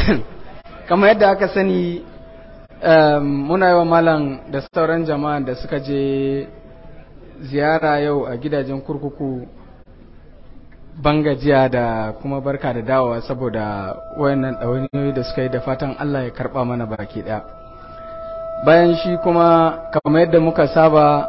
kamar yadda aka sani muna yi wa malam da sauran jama'a da suka je ziyara yau a gidajen kurkuku bangajiya da kuma barka da dawowa saboda wayannan ɗawainiyoyi da suka yi, da fatan Allah ya karɓa mana baki ɗaya. Bayan shi kuma kamar yadda muka saba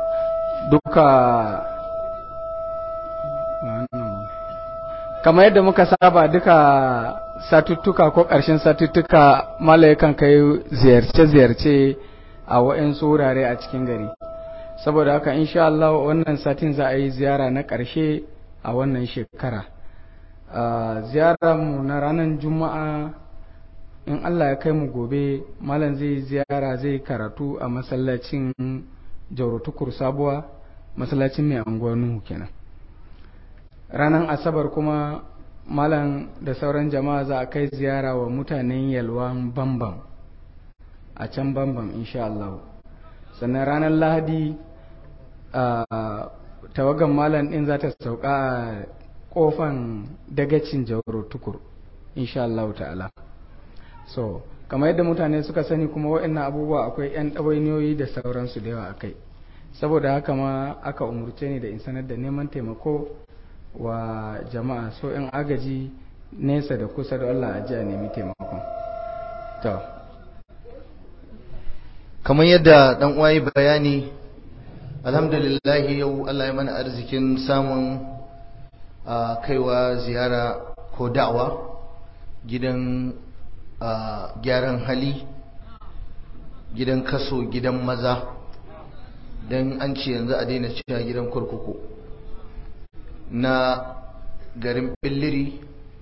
duka satuttuka ko ƙarshen satuttuka mala yakan kai ziyarce-ziyarce a wa'yansu wurare a cikin gari, saboda haka insha Allah wannan satin za a yi ziyara na ƙarshe a wannan shekara. Ziyararmu na ranar Juma'a in Allah ya kai mu gobe, malam zai ziyara, zai karatu a masallacin Jauro Tukur Sabuwa, masallacin mai anguwa Nuhu kenan. Ranar Asabar kuma malam da sauran jama'a za a kai ziyara wa mutanen Yalwan Bambam a can Bambam insha Allah. Sannan ranar Lahadi tawagan malam din za ta sauka a kofan dagacin Jauro Tukur insha Allah ta'ala. So kamar yadda mutane suka sani kuma waɗannan abubuwa akwai 'yan ɗawainiyoyi da sauransu da yawa akai, saboda haka ma aka umurce ni da in sanar da neman taimako wa jama'a, so in agaji nesa da kusa da Allah a ji a nemi taimakon. To kamar yadda dan uwaye bayani, alhamdulillah yau Allah ya mana arzikin samun kaiwa ziyara ko da'awa gidan gyaran hali, gidan kaso, gidan maza, don an ce yanzu a daina cewa gidan kurkuku, na garin Billiri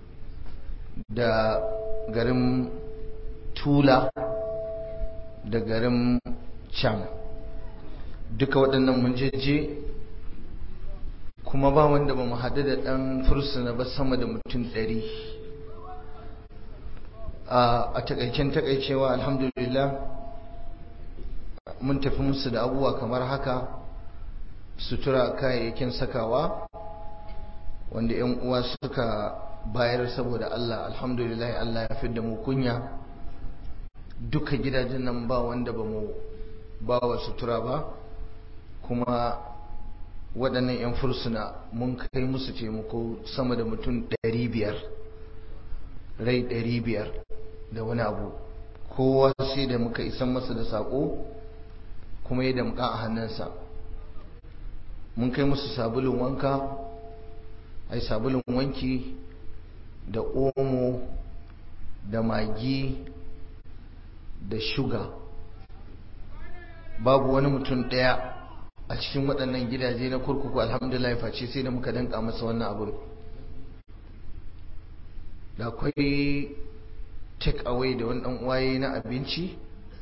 da garin Tula da garin Cham. Duka waɗannan mun je kuma ba wanda ba mu haɗu da ɗan fursuna ba sama da mutum 100. A takaicewa alhamdulillah mun tafi musu da abubuwa kamar haka: sutura, kayayyakin sakawa wanda 'yan uwa suka bayar saboda Allah. Alhamdulillah Allah ya fidda mu kunya, duka gidajen nan ba wanda ba mu ba wa sutura ba, kuma waɗannan 'yan fursuna mun kai musu taimako sama da mutum 500, rai 500 da wani abu. Kowa sai da muka isan masa da saƙo kuma ya damƙa a hannunsa. Mun kai musu sabulun wanka, sabulun wanki da omo da magi da shuga. Babu wani mutum ɗaya a cikin waɗannan gidaje na kurkuku alhamdulillah face sai da muka danka masa wannan abu. Da akwai take away da wani ɗan uwaye na abinci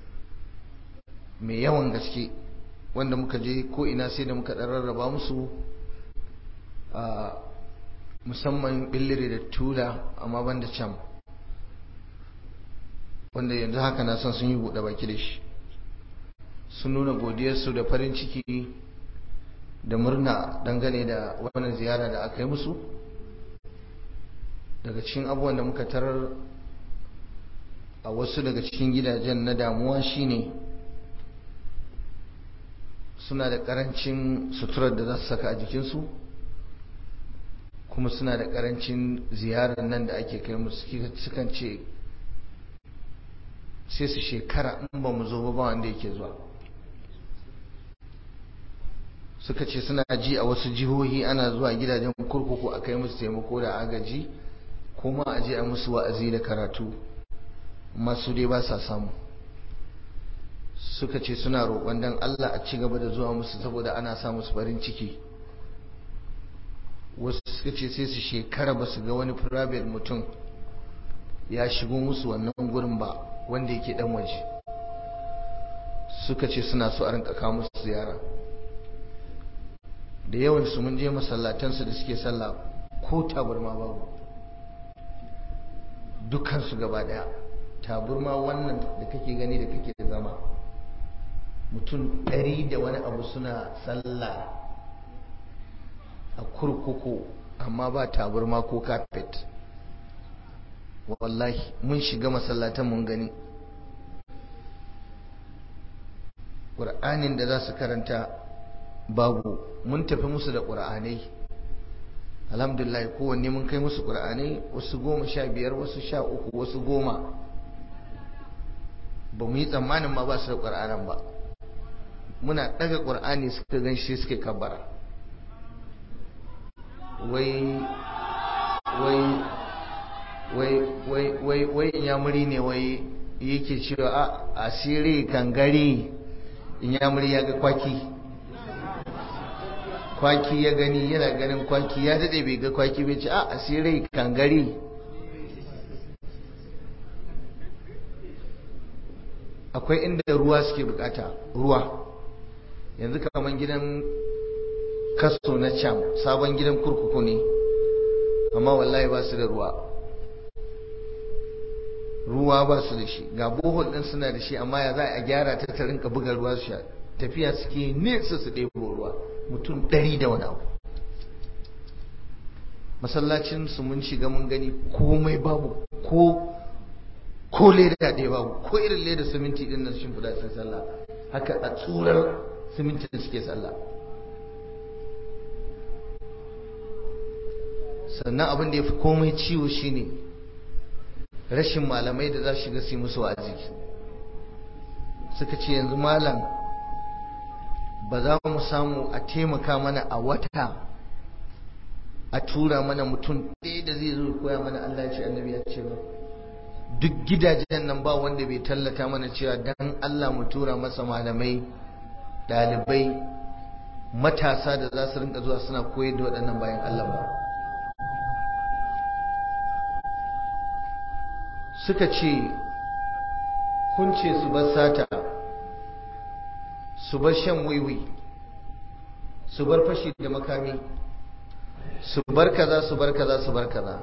mai yawan gaske wanda muka je ko ina sai da muka ɗan rarraba musu, musamman Billiri da Tula, amma banda Cham, wanda yanzu haka na san sun yi buɗe baki da shi. Sun nuna godiyarsu da farin ciki da murna dangane da wannan ziyara da aka yi musu. Daga cikin abubuwan da muka tarar a wasu daga cikin gidajen na damuwa shine suna da ƙarancin suturar da za su saka a jikinsu, kuma suna da ƙarancin ziyarar nan da ake kai musu. Sukan ce sai su shekara in ba mu zo ba wanda yake zuwa. Suka ce suna ji a wasu jihohi ana zuwa gidajen kurkuku a kai musu taimako da agaji, kuma a je a musu wa'azi da karatu, amma su dai ba sa samu. Suka ce suna roƙon dan Allah a ci gaba da zuwa musu saboda ana sa musu farin ciki. Wasu suka ce sai su shekara ba su ga wani private mutum ya shigo musu wannan gurin ba wanda yake dan waje. Suka ce suna so a rinka kawo musu ziyara. Da yawan su mun je masallatansu da suke sallah ko taburma babu, dukkansu gaba daya. Taburma wannan da kake gani da kake da zama, mutum 100 da wani abu suna sallah a kurkuku amma ba taburma ko carpet. wallahi mun shiga masallatan mun gani ƙur'anin da za su karanta babu. mun tafi musu da ƙur'anai, alhamdulillah kowanne mun kai musu ƙur'anai, wasu 15, wasu 13, wasu 10. ba mu yi tsammanin ma ba su da ƙur'anan ba. muna ɗaga ƙur'ani suka gan shi suke kabbara. wai inyamuri ne wai yake cewa a asiri kangare. inyamuri ya ga kwaki ya gani, yana ganin kwaki, ya daɗe bai ga kwaki bai ce a asiri kangare. akwai inda ruwa suke bukata, ruwa. yanzu kaman gidan kaso na Cham, sabon gidan kurkuku ne, amma wallahi ba su da ruwa ba su da shi. ga bohol din suna da shi, amma ya za a gyara ta ta rinka buga ruwa su sha. tafiya suke nesa su ɗebo ruwa, mutum 100 da wani abu. masallacin su mun shiga mun gani komai babu, ko leda ɗaya babu, ko irin leda siminti din nan shimfiɗa sai sallah, haka a tsurar siminti da suke sallah. sannan abin da ya fi komai ciwo shine rashin malamai da za su shiga su yi musu wa'azi. suka ce yanzu malam ba za mu samu a taimaka mana a wata a tura mana mutum ɗaya da zai zo ya koya mana Allah ya ce annabi ya ce ba. duk gidajen nan ba wanda bai tallata mana cewa dan Allah mu tura masa malamai, ɗalibai, matasa da za su rinka zuwa suna koyar da waɗannan bayan Allah ba. suka ce kun ce su bar sata, su bar shan wiwi, su bar fashi da makami, su bar kaza su bar kaza su bar kaza,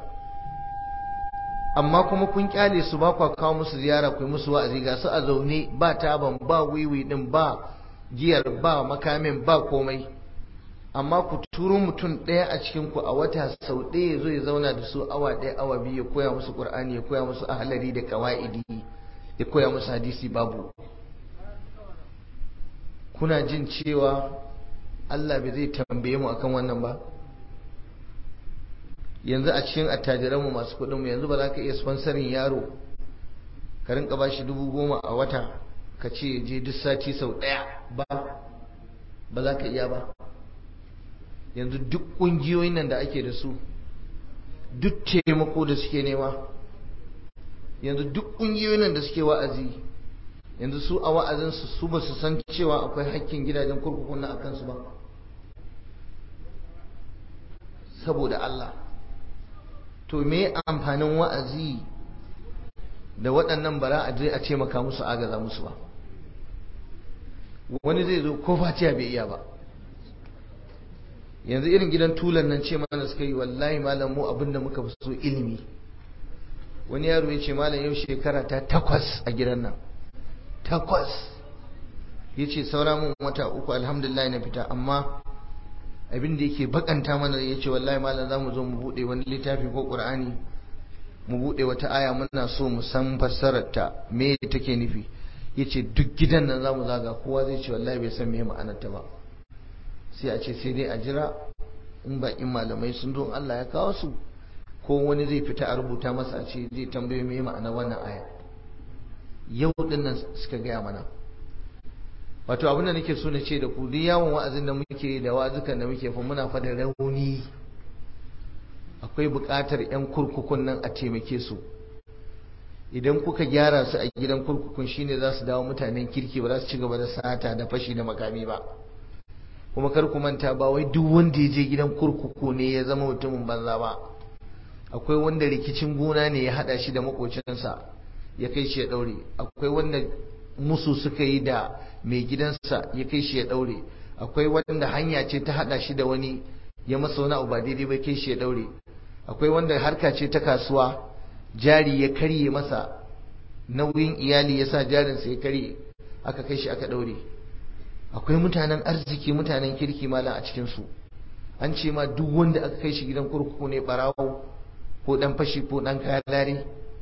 amma kuma kun kyale su ba kwa kawo musu ziyara ku yi musu wa'azi. ga su a zaune, ba taban, ba wiwi din, ba giyar, ba makamin, ba komai, amma ku turo mutum ɗaya a cikin ku a wata sau ɗaya ya zo ya zauna da su awa ɗaya awa biyu ya koya musu Qur'ani, ya koya musu ahlari da qawaidi, ya koya musu hadisi. babu. kuna jin cewa Allah bai zai tambaye mu akan wannan ba? yanzu a cikin attajiranmu masu kuɗinmu, yanzu ba za ka iya sponsorin yaro ka rinka ba shi 10,000 a wata ka ce je duk sati sau ɗaya ba za ka iya ba. yanzu duk ƙungiyoyin nan da ake da su, duk taimako da suke nema, yanzu duk ƙungiyoyin nan da suke wa'azi, yanzu su a wa'azinsu su ba su san cewa akwai hakkin gidajen kurkukun nan a kansu ba? saboda Allah, to me amfanin wa'azi da waɗannan bara a je a taimaka musu, agaza musu ba? wani zai zo ko fatiha bai iya ba. yanzu irin gidan tulan nan ce mana suka yi, wallahi malam mu abinda muka fi so ilimi. wani yaro ya ce malam yau shekara ta 8 a gidan nan, 8. ya ce saura mun wata 3 alhamdulillah na fita, amma abinda yake bakanta mana, ya ce wallahi malam za mu zo mu buɗe wani littafi ko ƙur'ani, mu buɗe wata aya muna so mu san fassararta me take nufi. ya ce duk gidan nan za mu zaga, kowa zai ce wallahi bai san me ma'anarta ba. sai a ce sai dai a jira in baƙin malamai sun zo Allah ya kawo su, ko wani zai fita a rubuta masa a ce zai tambaye me ma'ana wannan aya. yau din nan suka gaya mana. wato abin da nake so na ce da ku, duk yawon wa'azin da muke da wa'azukan da muke fa muna fa da rauni. akwai buƙatar 'yan kurkukun nan a taimake su. idan kuka gyara su a gidan kurkukun shine za su dawo mutanen kirki, ba za su ci gaba da sata da fashi da makami ba. kuma kar ku manta, ba wai duk wanda ya je gidan kurkuku ne ya zama mutumin banza ba. akwai wanda rikicin gona ne ya hada shi da makocinsa ya kai shi ya daure. akwai wanda musu suka yi da mai gidansa ya kai shi ya daure. akwai wanda hanya ce ta hada shi da wani ya masa wani abu ba daidai bai kai shi ya daure. akwai wanda harka ce ta kasuwa, jari ya karye masa, nauyin iyali ya sa jarinsa ya karye, aka kai shi aka daure. akwai mutanen arziki, mutanen kirki malam a cikinsu. an ce ma duk wanda aka kai shi gidan kurkuku ne barawo ko dan fashi ko dan kalare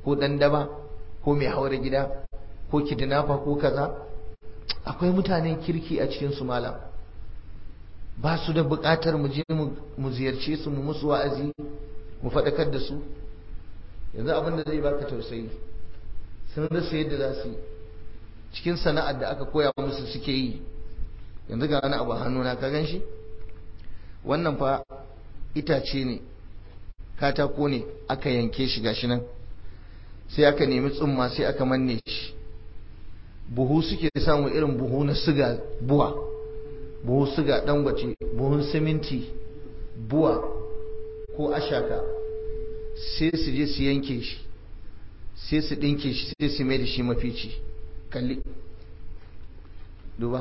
ko dan daba ko mai haura gida ko kidnapper ko kaza. Akwai mutanen kirki a cikin su malam, ba su da buƙatar mu je mu ziyarce su mu musu wa'azi mu faɗakar da su. Yanzu abin da zai baka tausayi, sun rasa yadda za su yi cikin sana'ar da aka koya musu suke yi. Yanzu ga wani abu a hannuna, ka gan shi? Wannan fa itace ne, katako ne aka yanke shi gashi nan, sai aka nemi tsumma sai aka manne shi. Buhu suke samu irin buhu na siga buwa, buhu siga dangwace, buhun siminti buwa ko ashaka, sai su je su yanke shi, sai su dinke shi, sai su mai da shi mafici. Kalli, duba,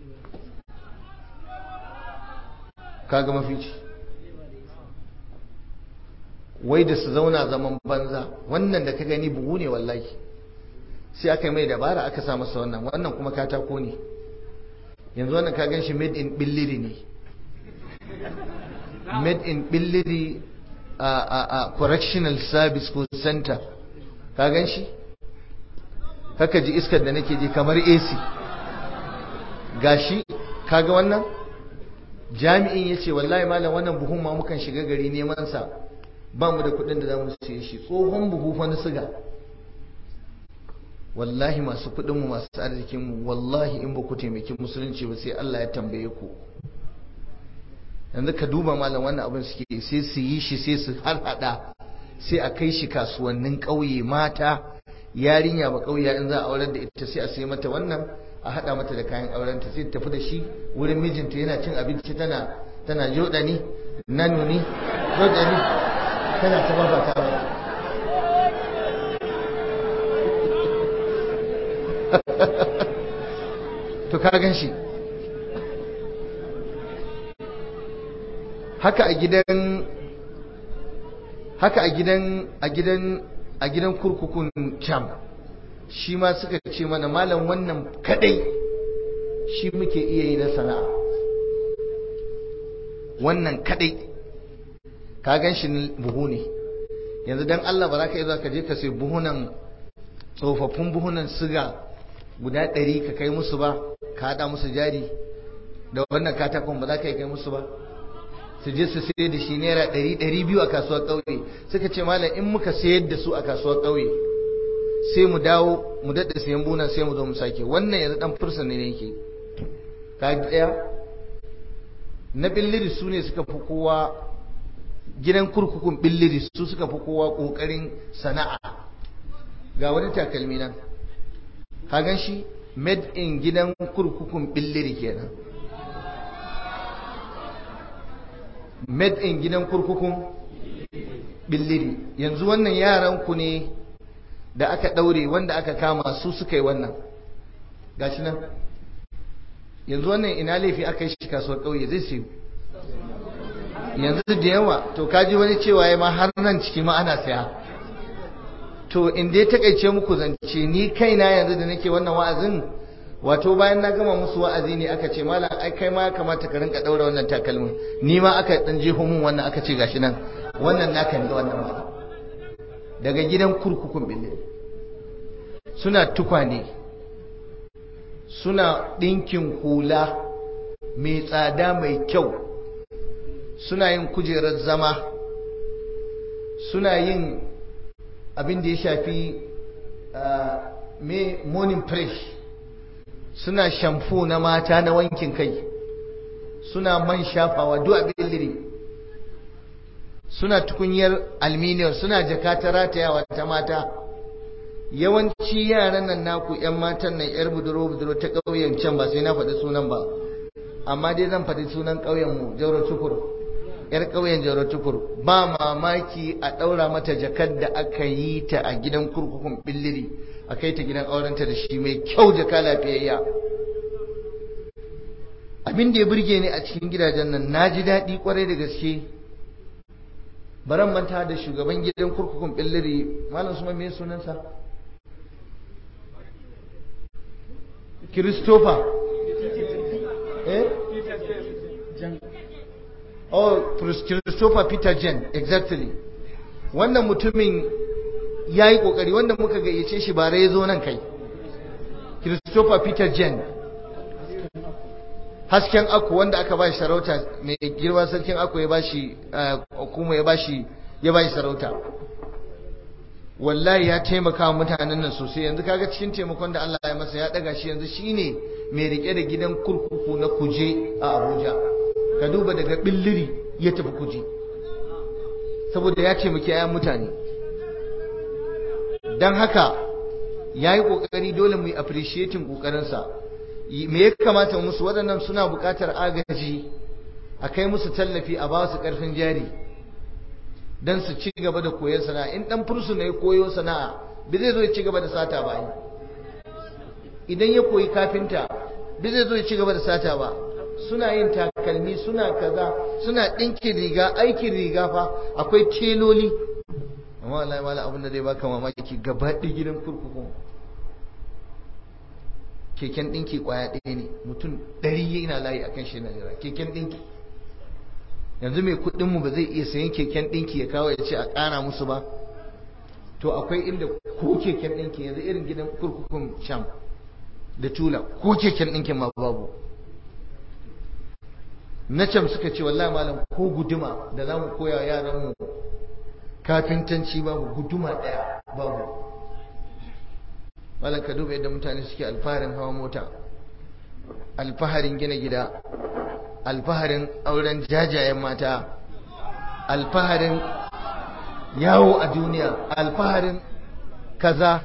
kaga mafici. Wai da su zauna zaman banza. Wannan da ka gani buhu ne wallahi, sai aka yi mai dabara aka sa masa wannan kuma katako ne. Yanzu wannan ka gan shi made in billiri ne, made in billiri a correctional service ko center. Ka gan shi? Kaka ji iskar da nake ji kamar AC. Gashi kaga wannan jami'in yace wallahi malam wannan buhun ma mukan shiga gari neman sa, ba mu da kuɗin da zamu siye shi. Tsohon buhu fa na siga. Wallahi masu kuɗin mu, masu arzikin mu, wallahi in ba ku taimaki musulunci ba sai Allah ya tambaye ku. Yanzu ka duba malam wannan abin suke sai su yi shi, sai su harhaɗa, sai a kai shi kasuwannin ƙauye. Mata, yarinya ba ƙauya in za a aurar da ita sai a sai mata wannan, a haɗa mata da kayan aurenta, sai ta tafi da shi wurin mijinta yana cin abinci, tana joɗani nanuni joɗani tana ta babata. To ka gan shi haka a gidan kurkukun Cham. Shi ma suka ce mana malam wannan kadai shi muke iya yi na sana'a, wannan kadai. Ka gan shi buhu ne. Yanzu dan Allah ba za ka yi za ka je ka sai buhunan, tsofaffin buhunan siga guda 100 ka kai musu ba, ka haɗa musu jari da wannan katakon, ba za ka yi kai musu ba? Su je su sayar da shi naira 100-200 a kasuwar ƙauye. Suka ce malam in muka sayar da su a kasuwar ƙauye sai mu dawo mu daɗa sayan bunan, sai mu zo mu sake. Wannan yanzu ɗan fursa ne yake. Ka ɗaya na billiri su ne suka fi kowa, gidan kurkukun billiri su suka fi kowa ƙoƙarin sana'a. Ga wani takalmi nan, ka gan shi made in gidan kurkukun billiri kenan, made in gidan kurkukun billiri. Yanzu wannan yaran ku ne da aka daure, wanda aka kama su suka yi wannan, gashi nan. Yanzu wannan ina laifi aka yi shi kasuwar kauye zai siyo yanzu da yawa. To kaji wani cewa ya ma har nan ciki ma ana saya. To in dai takaice muku zance, ni kaina yanzu da nake wannan wa'azin, wato bayan na gama musu wa'azi ne aka ce malam ai kai ma ya kamata ka rinka daura wannan takalmin. Ni ma aka dan jeho mun wannan, aka ce gashi nan wannan naka ne wannan ma, daga gidan kurkukun bille. Suna tukwane, suna dinkin hula mai tsada mai kyau, suna yin kujerar zama, suna yin abin da ya shafi morning fresh, suna shamfu na mata na wankin kai, suna man shafawa duk abin liri, suna tukunyar aluminium, suna jaka ta ratayawa ta mata. Yawanci yaran nan naku yan matan nan yar buduro ta ƙauyen can, ba sai na faɗi sunan ba, amma dai zan faɗi sunan ƙauyen mu, Jauro Tukur. Yar ƙauyen Jauro Tukur, ba mamaki a ɗaura mata jakar da aka yi ta a gidan kurkukun billiri, a kai ta gidan aurenta da shi mai kyau, jaka lafiyayya. Abin da ya burge ni a cikin gidajen nan, na ji daɗi kwarai da gaske. Baran manta da shugaban gidan kurkukun billiri, malam Usman, me sunansa? Christopher Christopher Peter Jen, exactly. Wannan mutumin ya yi ƙoƙari, wanda muka gayyace shi bare ya zo nan kai, Christopher Peter Jen, hasken aku, wanda aka ba shi sarauta, mai girma sarkin aku ya ba shi kuma ya ba shi sarauta. Wallahi ya taimaka wa mutanen nan sosai. Yanzu kaga cikin taimakon da Allah ya masa, ya daga shi yanzu shine mai rike da gidan kurkuku na Kuje a Abuja. Ka duba daga Billiri ya tafi Kuje, saboda ya taimaki ayan mutane. Dan haka yayi kokari, dole mu yi appreciating kokarinsa. Me ya kamata musu? Waɗannan suna buƙatar agaji, a kai musu tallafi, a ba su ƙarfin jari dan su ci gaba da koyon sana'a. In dan fursuna ya koyo sana'a, bai zai zo ya ci gaba da sata ba. Idan ya koyi kafinta, bai zai zo ya ci gaba da sata ba. Suna yin takalmi, suna kaza, suna ɗinkin riga, aikin riga fa akwai teloli. Amma wallahi malam, abin da zai baka mamaki, gaba ɗaya gidan kurkuku keken ɗinki ƙwaya ɗaya ne, mutum 100 yana layi akan shi na jira keken ɗinki. Yanzu mai kuɗinmu ba zai iya sayan keken ɗinki ya kawo ya ce a ƙara musu ba? To akwai inda ko keken ɗinki, yanzu irin gidan kurkukun Sham da Tula, ko keken ɗinkin ma babu. Na Sham suka ce wallahi malam, ko guduma da za mu koya yaranmu kafintanci babu, guduma ɗaya babu. Malam ka duba yadda mutane suke alfaharin hawa mota, alfaharin gina gida, alfaharin auren jajayen mata, alfaharin yawo a duniya, alfaharin kaza,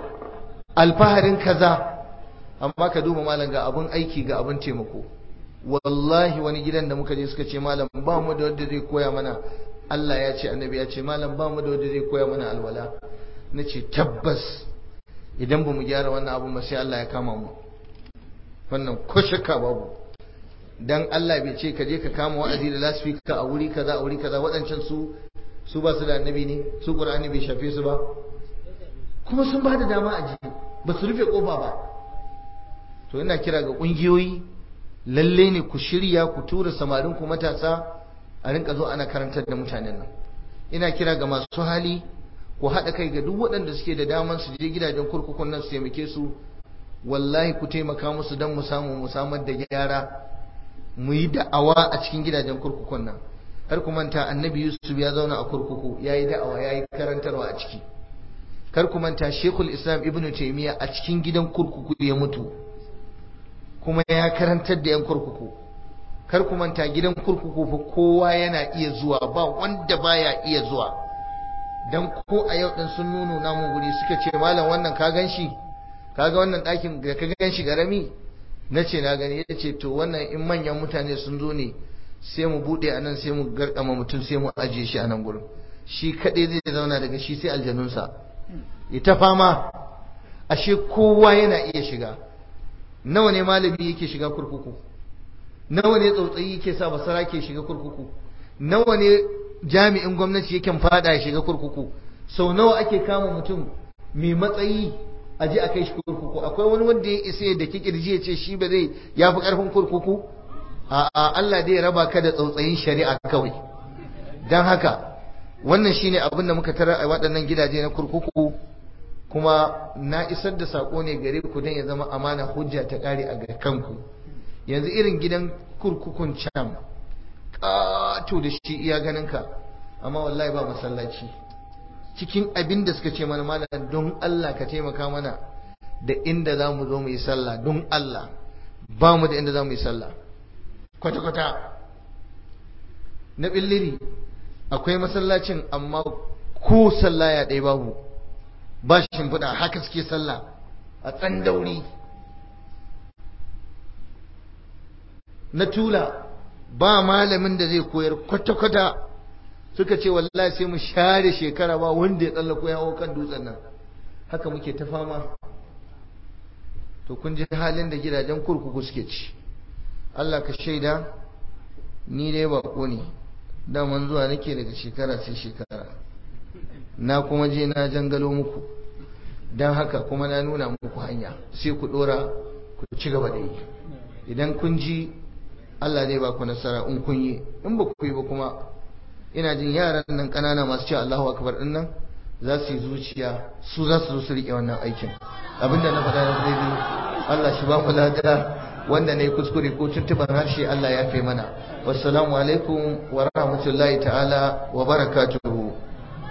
amma ka duba malam, ga abun aiki, ga abun taimako. Wallahi wani gidan da muka je suka ce malam, ba mu da wanda zai koya mana, Allah ya ce, annabi ya ce, malam ba mu da wanda zai koya mana alwala. Na ce tabbas idan ba mu gyara wannan abun ba sai Allah ya kama mu, wannan ko shakka babu. Dan Allah bai ce ka je ka kama wa'azi da lasfika a wuri kaza waɗancan su ba su da annabi ne, su Qur'ani bai shafe su ba, kuma sun ba da dama a ji, ba su rufe kofa ba. To ina kira ga kungiyoyi, lalle ne ku shirya, ku tura samarin ku matasa a rinka zo ana karantar da mutanen nan. Ina kira ga masu hali, ku haɗa kai ga duk waɗanda suke da daman su je gidajen kurkukun nan su taimake su. Wallahi ku taimaka musu don mu samar da gyara, mu yi da'awa a cikin gidajen kurkukun nan. Kar ku manta annabi Yusuf ya zauna a kurkuku, ya yi da'awa, ya yi karantarwa a ciki. Kar ku manta Sheikhul Islam Ibn Taymiyyah a cikin gidan kurkuku ya mutu, kuma ya karantar da yan kurkuku. Kar ku manta gidan kurkuku fa kowa yana iya zuwa, ba wanda baya iya zuwa. Dan ko a yau din sun nuno namu guri suka ce malam wannan ka ganshi, kaga wannan ɗakin da ka ganshi garami? Na ce na gani. Ya ce to wannan in manyan mutane sun zo ne sai mu bude anan, sai mu garkama mutum, sai mu ajiye shi a nan gurin, shi kadai zai zauna daga shi sai aljanunsa, ita fama. Ashe kowa yana iya shiga. Nawa ne malami yake shiga kurkuku? Nawa ne tsautsayi yake sa basara ke shiga kurkuku? Nawa ne jami'in gwamnati yake fada ya shiga kurkuku? Sau nawa ake kama mutum mai matsayi a je a kai shi kurkuku? Akwai wani wanda ya isa da kirji ya ce shi ba zai yafi karfin kurkuku? A'a, Allah dai ya raba ka da tsautsayin shari'a kawai. Dan haka wannan shine abin da muka tara a waɗannan gidaje na kurkuku, kuma na isar da sako ne gare ku don ya zama amana, hujja ta kare a ga kanku. Yanzu irin gidan kurkukun can ƙato da shi iya ganinka, amma wallahi ba masallaci. Cikin abin da suka ce mana, malam don Allah ka taimaka mana da inda za mu zo mu yi sallah, don Allah ba mu da inda za mu yi sallah kwata-kwata. Na Billiri akwai masallacin, amma ko sallah ya ɗaya babu, ba shi shimfiɗa, haka suke sallah a tsandauri. Na Tula ba malamin da zai koyar kwata-kwata, suka ce wallahi sai mu share shekara ba wanda ya tsallako ya hau kan dutsen nan. Haka muke ta fama. To kun ji halin da gidajen kurkuku suke ci. Allah ka shaida, ni dai bako ne, daman zuwa nake daga shekara sai shekara, na kuma je na jangalo muku, don haka kuma na nuna muku hanya, sai ku dora ku ci gaba da yi. Idan kun ji, Allah zai ba ku nasara in kun yi. In ba ku yi ba kuma, ina jin yaran nan ƙanana masu cewa Allahu akbar din nan, za su yi zuciya su za su zo su riƙe wannan aikin. Abinda na faɗa na daidai Allah shi ba mu lada, wanda ne kuskure ko tuntuban harshe Allah ya fi mana. Wassalamu alaikum wa rahmatullahi ta'ala wa barakatuhu.